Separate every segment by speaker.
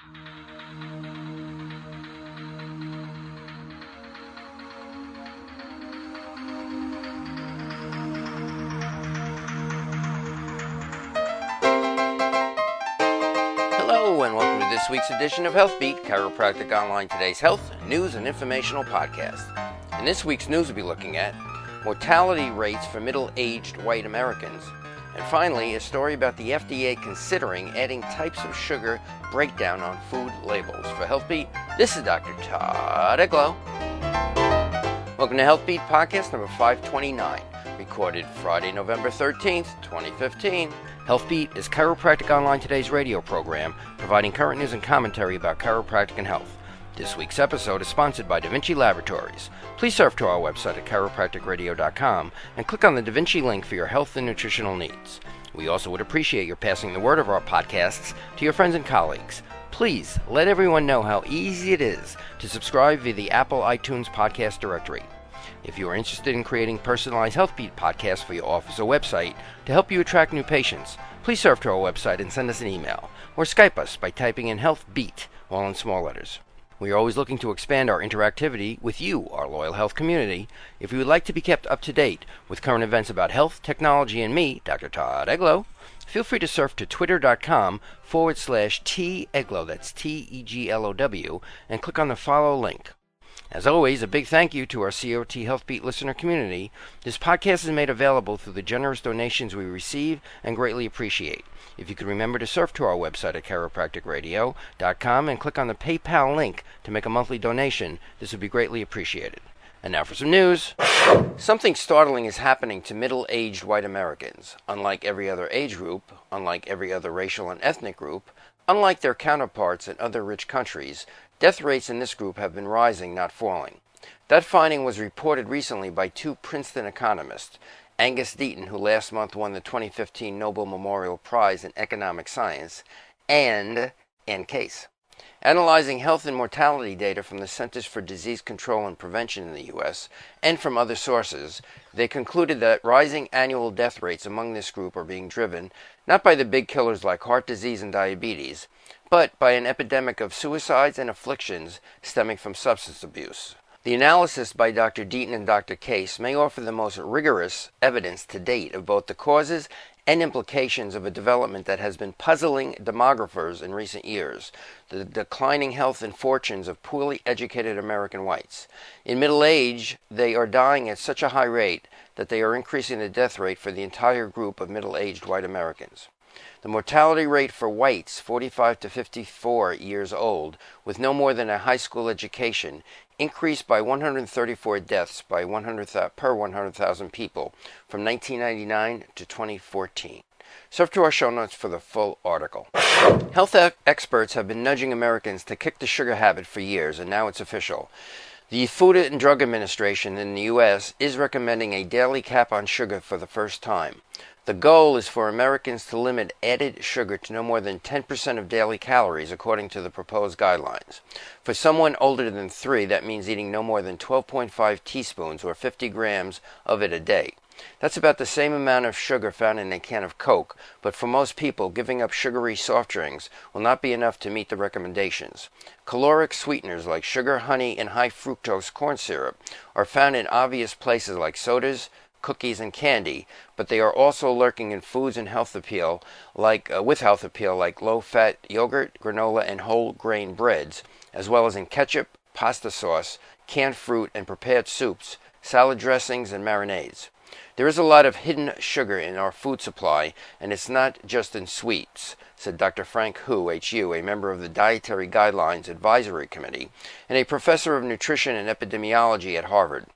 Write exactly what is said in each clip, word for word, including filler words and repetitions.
Speaker 1: Hello and welcome to this week's edition of HealthBeat, Chiropractic Online Today's health, news, and informational podcast. In this week's news, we'll be looking at mortality rates for middle-aged white Americans, and finally, a story about the F D A considering adding types of sugar breakdown on food labels. For HealthBeat, this is Doctor Todd Eglow. Welcome to HealthBeat podcast number five twenty-nine, recorded Friday, November thirteenth, twenty fifteen. HealthBeat is Chiropractic Online Today's radio program, providing current news and commentary about chiropractic and health. This week's episode is sponsored by Da Vinci Laboratories. Please surf to our website at chiropractic radio dot com and click on the Da Vinci link for your health and nutritional needs. We also would appreciate your passing the word of our podcasts to your friends and colleagues. Please let everyone know how easy it is to subscribe via the Apple iTunes podcast directory. If you are interested in creating personalized HealthBeat podcasts for your office or website to help you attract new patients, please surf to our website and send us an email, or Skype us by typing in HealthBeat, all in small letters. We are always looking to expand our interactivity with you, our loyal health community. If you would like to be kept up to date with current events about health, technology, and me, Doctor Todd Eglow, feel free to surf to twitter.com forward slash T Eglow, that's T E G L O W, and click on the follow link. As always, a big thank you to our C O T HealthBeat listener community. This podcast is made available through the generous donations we receive and greatly appreciate. If you could remember to surf to our website at chiropractic radio dot com and click on the PayPal link to make a monthly donation, this would be greatly appreciated. And now for some news. Something startling is happening to middle-aged white Americans. Unlike every other age group, unlike every other racial and ethnic group, unlike their counterparts in other rich countries, death rates in this group have been rising, not falling. That finding was reported recently by two Princeton economists, Angus Deaton, who last month won the twenty fifteen Nobel Memorial Prize in Economic Science, and Ann Case. Analyzing health and mortality data from the Centers for Disease Control and Prevention in the U S and from other sources, they concluded that rising annual death rates among this group are being driven not by the big killers like heart disease and diabetes, but by an epidemic of suicides and afflictions stemming from substance abuse. The analysis by Doctor Deaton and Doctor Case may offer the most rigorous evidence to date of both the causes and implications of a development that has been puzzling demographers in recent years, the declining health and fortunes of poorly educated American whites. In middle age, they are dying at such a high rate that they are increasing the death rate for the entire group of middle-aged white Americans. The mortality rate for whites forty-five to fifty-four years old with no more than a high school education increased by one hundred thirty-four deaths by one hundred per one hundred thousand people from nineteen ninety-nine to twenty fourteen. Surf to our show notes for the full article. Health e- experts have been nudging Americans to kick the sugar habit for years, and now it's official. The Food and Drug Administration in the U S is recommending a daily cap on sugar for the first time. The goal is for Americans to limit added sugar to no more than ten percent of daily calories, according to the proposed guidelines. For someone older than three, that means eating no more than twelve point five teaspoons or fifty grams of it a day. That's about the same amount of sugar found in a can of Coke, but for most people, giving up sugary soft drinks will not be enough to meet the recommendations. Caloric sweeteners like sugar, honey, and high fructose corn syrup are found in obvious places like sodas, cookies, and candy, but they are also lurking in foods and health appeal, like uh, with health appeal, like low-fat yogurt, granola, and whole grain breads, as well as in ketchup, pasta sauce, canned fruit, and prepared soups, salad dressings, and marinades. There is a lot of hidden sugar in our food supply, and it's not just in sweets, said Doctor Frank Hu, H U, a member of the Dietary Guidelines Advisory Committee and a professor of nutrition and epidemiology at Harvard.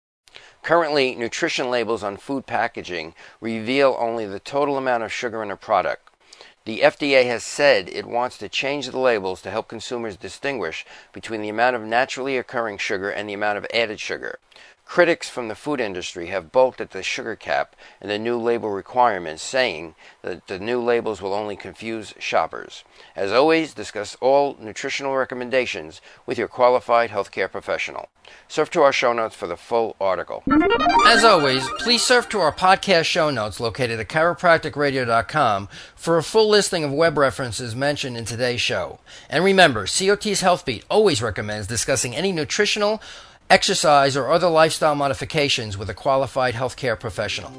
Speaker 1: Currently, nutrition labels on food packaging reveal only the total amount of sugar in a product. The F D A has said it wants to change the labels to help consumers distinguish between the amount of naturally occurring sugar and the amount of added sugar. Critics from the food industry have balked at the sugar cap and the new label requirements, saying that the new labels will only confuse shoppers. As always, discuss all nutritional recommendations with your qualified healthcare professional. Surf to our show notes for the full article. As always, please surf to our podcast show notes located at chiropractic radio dot com for a full listing of web references mentioned in today's show. And remember, C O T's HealthBeat always recommends discussing any nutritional, exercise, or other lifestyle modifications with a qualified healthcare professional.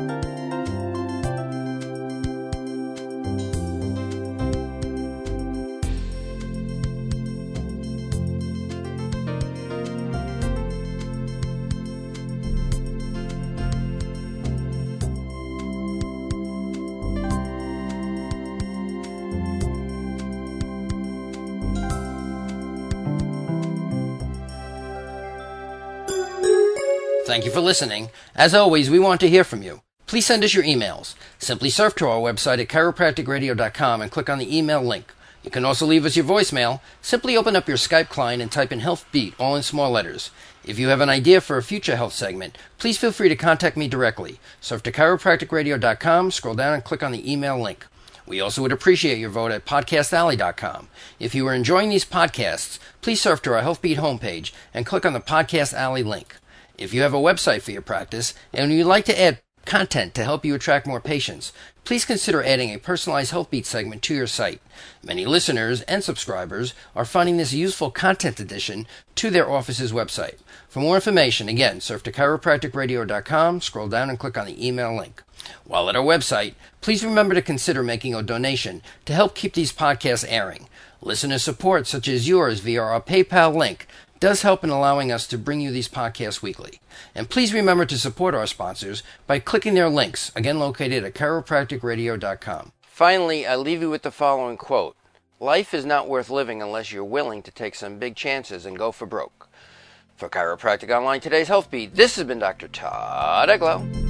Speaker 1: Thank you for listening. As always, we want to hear from you. Please send us your emails. Simply surf to our website at chiropractic radio dot com and click on the email link. You can also leave us your voicemail. Simply open up your Skype client and type in HealthBeat, all in small letters. If you have an idea for a future health segment, please feel free to contact me directly. Surf to chiropractic radio dot com, scroll down and click on the email link. We also would appreciate your vote at podcast alley dot com. If you are enjoying these podcasts, please surf to our HealthBeat homepage and click on the Podcast Alley link. If you have a website for your practice and you'd like to add content to help you attract more patients, please consider adding a personalized HealthBeat segment to your site. Many listeners and subscribers are finding this useful content addition to their office's website. For more information, again, surf to chiropractic radio dot com, scroll down and click on the email link. While at our website, please remember to consider making a donation to help keep these podcasts airing. Listener support, such as yours via our PayPal link, does help in allowing us to bring you these podcasts weekly. And please remember to support our sponsors by clicking their links, again located at chiropractic radio dot com. Finally, I leave you with the following quote. Life is not worth living unless you're willing to take some big chances and go for broke. For Chiropractic Online, today's HealthBeat, this has been Doctor Todd Eglow.